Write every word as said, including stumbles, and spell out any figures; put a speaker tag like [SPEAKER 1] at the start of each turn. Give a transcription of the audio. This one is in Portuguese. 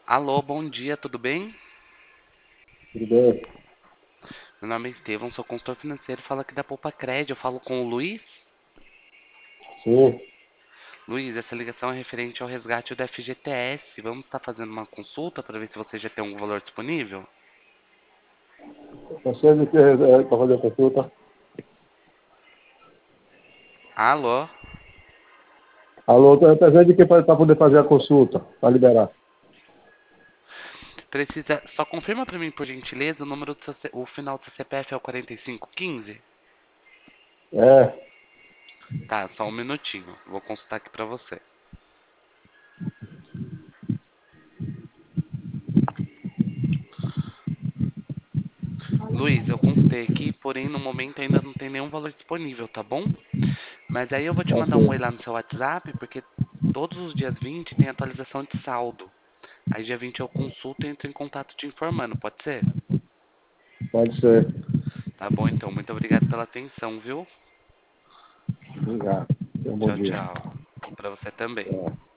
[SPEAKER 1] Alô, bom dia, tudo bem?
[SPEAKER 2] Tudo bem?
[SPEAKER 1] Meu nome é Estevão, sou consultor financeiro, falo aqui da Poupa Cred, eu falo com o Luiz.
[SPEAKER 2] Sim.
[SPEAKER 1] Luiz, essa ligação é referente ao resgate do F G T S. Vamos estar fazendo uma consulta para ver se você já tem algum valor disponível?
[SPEAKER 2] Você de que é, para fazer a consulta?
[SPEAKER 1] Alô?
[SPEAKER 2] Alô, é presente de que para poder fazer a consulta, para liberar?
[SPEAKER 1] Precisa. Só confirma para mim, por gentileza, o número do seu, C- o final do seu C P F é o quarenta e cinco quinze?
[SPEAKER 2] É,
[SPEAKER 1] Tá, só um minutinho. Vou consultar aqui para você. Luiz, eu consultei aqui, porém no momento ainda não tem nenhum valor disponível, tá bom? Mas aí eu vou te mandar um oi
[SPEAKER 2] ok.
[SPEAKER 1] lá no seu WhatsApp, porque todos os dias vinte tem atualização de saldo. Aí dia vinte eu consulto e entro em contato te informando, pode ser?
[SPEAKER 2] Pode ser.
[SPEAKER 1] Tá bom então, muito obrigado pela atenção, viu?
[SPEAKER 2] Obrigado. Tenha um bom
[SPEAKER 1] Tchau,
[SPEAKER 2] dia.
[SPEAKER 1] tchau. Pra você também.
[SPEAKER 2] Tchau.